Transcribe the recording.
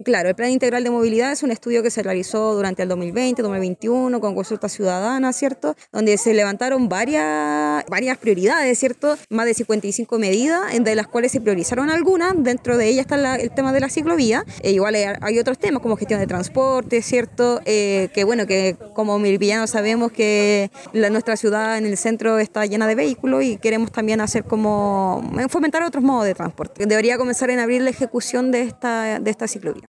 Claro, el Plan Integral de Movilidad es un estudio que se realizó durante el 2020, 2021, con consulta ciudadana, ¿cierto? Donde se levantaron varias prioridades, ¿cierto? Más de 55 medidas, de las cuales se priorizaron algunas. Dentro de ellas está el tema de la ciclovía. Igual hay otros temas como gestión de transporte, ¿cierto? Que como milvillanos sabemos que nuestra ciudad en el centro está llena de vehículos y queremos también hacer como fomentar otros modos de transporte. Debería comenzar en abril la ejecución de esta ciclovía.